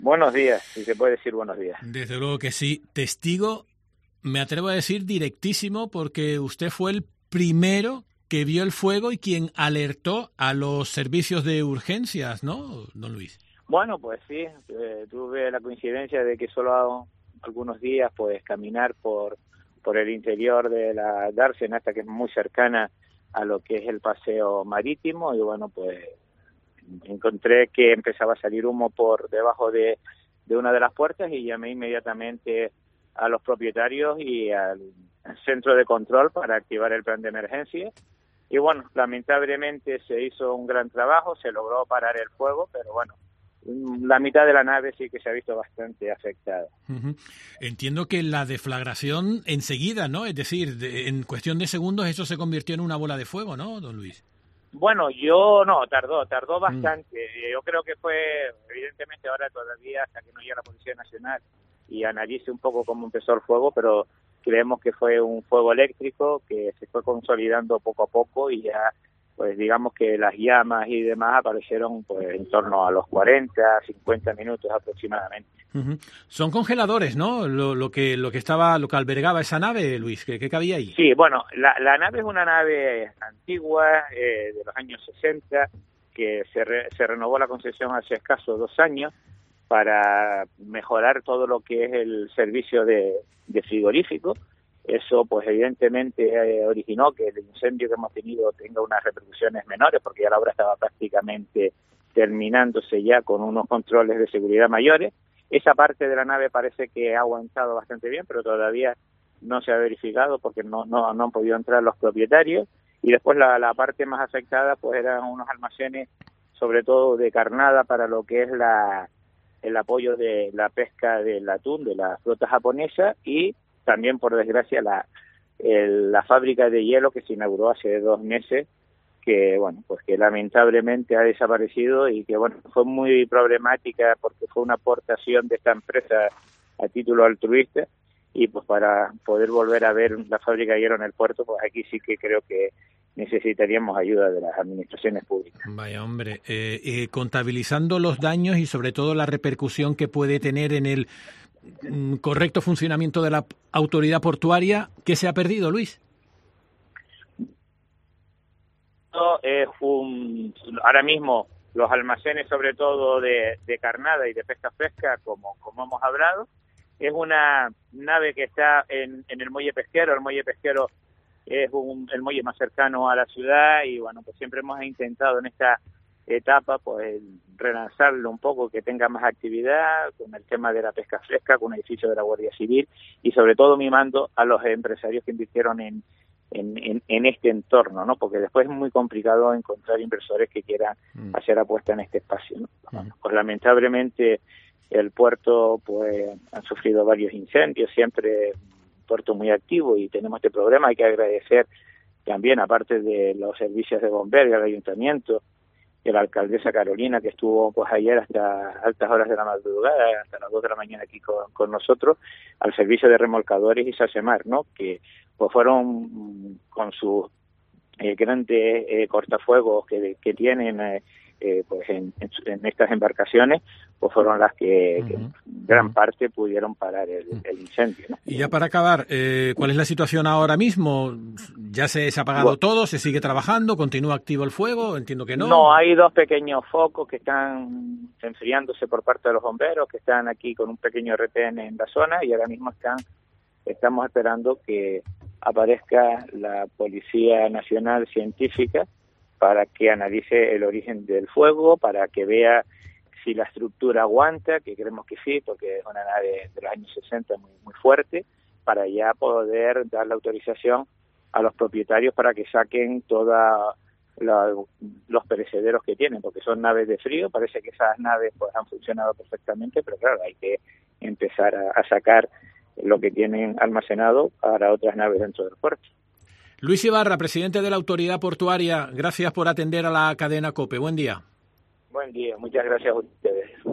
Buenos días, si se puede decir buenos días. Desde luego que sí. Testigo, me atrevo a decir directísimo, porque usted fue el primero que vio el fuego y quien alertó a los servicios de urgencias, ¿no, don Luis? Bueno, pues sí, tuve la coincidencia de que solo algunos días pues caminar por el interior de la dársena, hasta que es muy cercana a lo que es el paseo marítimo, y bueno, pues encontré que empezaba a salir humo por debajo de una de las puertas y llamé inmediatamente a los propietarios y al centro de control para activar el plan de emergencia. Y bueno, lamentablemente se hizo un gran trabajo, se logró parar el fuego, pero bueno, la mitad de la nave sí que se ha visto bastante afectada. Uh-huh. Entiendo que la deflagración enseguida, ¿no? Es decir, en cuestión de segundos eso se convirtió en una bola de fuego, ¿no, don Luis? Bueno, tardó bastante. Yo creo que fue, evidentemente ahora todavía, hasta que no llegue la Policía Nacional y analice un poco cómo empezó el fuego, pero creemos que fue un fuego eléctrico que se fue consolidando poco a poco y ya, pues digamos que las llamas y demás aparecieron pues en torno a los 40, 50 minutos aproximadamente. Uh-huh. Son congeladores, ¿no? Lo que albergaba esa nave, Luis, ¿qué cabía ahí? Sí, bueno, la nave es una nave antigua de los años 60 que se renovó la concesión hace escasos 2 años para mejorar todo lo que es el servicio de frigorífico. Eso, pues evidentemente originó que el incendio que hemos tenido tenga unas repercusiones menores, porque ya la obra estaba prácticamente terminándose ya con unos controles de seguridad mayores. Esa parte de la nave parece que ha aguantado bastante bien, pero todavía no se ha verificado porque no han podido entrar los propietarios. Y después la parte más afectada pues eran unos almacenes, sobre todo de carnada, para lo que es el apoyo de la pesca del atún de la flota japonesa, y también, por desgracia, la fábrica de hielo que se inauguró hace 2 meses, que bueno, pues que lamentablemente ha desaparecido y que bueno, fue muy problemática porque fue una aportación de esta empresa a título altruista, y pues para poder volver a ver la fábrica de hielo en el puerto, pues aquí sí que creo que necesitaríamos ayuda de las administraciones públicas. Vaya hombre, contabilizando los daños y sobre todo la repercusión que puede tener en el correcto funcionamiento de la autoridad portuaria, ¿qué se ha perdido, Luis? Ahora mismo los almacenes, sobre todo de carnada y de pesca fresca, como hemos hablado, es una nave que está en el muelle pesquero. El muelle pesquero es el muelle más cercano a la ciudad, y bueno, pues siempre hemos intentado en esta etapa pues relanzarlo un poco, que tenga más actividad con el tema de la pesca fresca, con un edificio de la Guardia Civil, y sobre todo mimando a los empresarios que invirtieron en este entorno, ¿no? Porque después es muy complicado encontrar inversores que quieran hacer apuesta en este espacio, ¿no? Pues lamentablemente el puerto pues ha sufrido varios incendios, siempre un puerto muy activo, y tenemos este problema. Hay que agradecer también, aparte de los servicios de bomberos, al ayuntamiento, y la alcaldesa Carolina, que estuvo pues ayer hasta altas horas de la madrugada, hasta las 2 de la mañana aquí con nosotros, al servicio de remolcadores y SACEMAR, ¿no? Que pues fueron con sus grandes cortafuegos que tienen pues en estas embarcaciones, pues fueron las que en gran parte pudieron parar el incendio, ¿no? Y ya para acabar, ¿cuál es la situación ahora mismo? ¿Ya se ha apagado todo? ¿Se sigue trabajando? ¿Continúa activo el fuego? Entiendo que no. No, hay 2 pequeños focos que están enfriándose por parte de los bomberos, que están aquí con un pequeño retén en la zona, y ahora mismo estamos esperando que aparezca la Policía Nacional Científica para que analice el origen del fuego, para que vea si la estructura aguanta, que creemos que sí, porque es una nave de los años 60 muy, muy fuerte, para ya poder dar la autorización a los propietarios para que saquen todos los perecederos que tienen, porque son naves de frío. Parece que esas naves pues han funcionado perfectamente, pero claro, hay que empezar a sacar lo que tienen almacenado para otras naves dentro del puerto. Luis Ibarra, presidente de la Autoridad Portuaria, gracias por atender a la cadena COPE. Buen día. Buen día, muchas gracias a ustedes.